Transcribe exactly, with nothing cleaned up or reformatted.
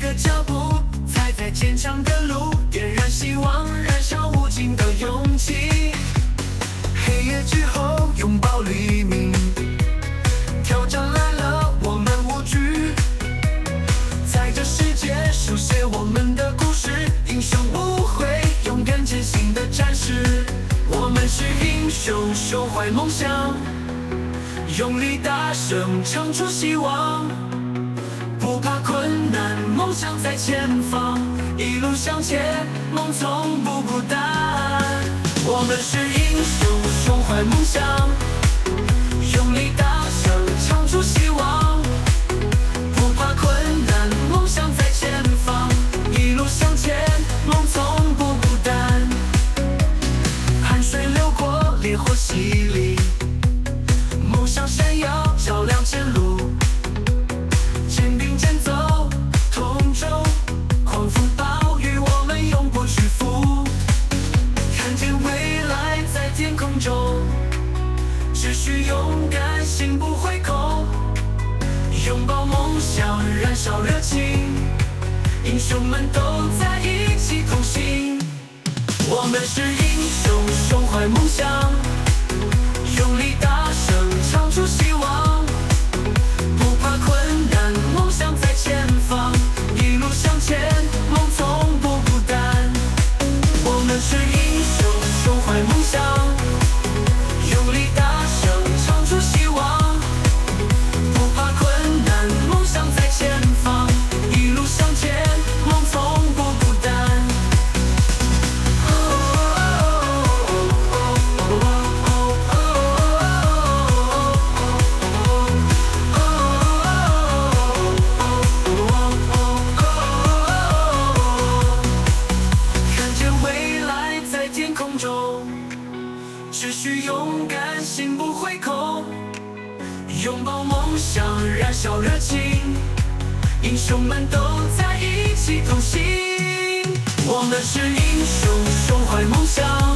个脚步，踩在坚强的路，点燃希望，燃烧无尽的勇气。黑夜之后，拥抱黎明，挑战来了，我们无惧。在这世界书写我们的故事，英雄无悔，勇敢前行的战士。我们是英雄，胸怀梦想，用力大声唱出希望。不怕困难，梦想在前方，一路向前，梦从不孤单。我们是英雄，胸怀梦想，用力大声唱出希望。不怕困难，梦想在前方，一路向前，梦从不孤单。汗水流过，烈火洗礼，梦想闪耀，照亮前路。肩并肩走，同舟，狂风暴雨，我们永不屈服。看见未来在天空中，只需勇敢，心不回头。拥抱梦想，燃烧热情，英雄们都在一起同行。我们是英雄，胸怀梦想，用力大声唱出希望。不怕困难，梦想在前方，一路向前，梦从不孤单。我们是英雄，胸怀梦想，用力大声唱出希望。不怕困难，梦想在前方，一路向前，梦从不孤单。看见未来在天空中，只需勇敢，心不回头。拥抱梦想，燃烧热情，英雄们都在一起同行。我们是英雄，胸怀梦想。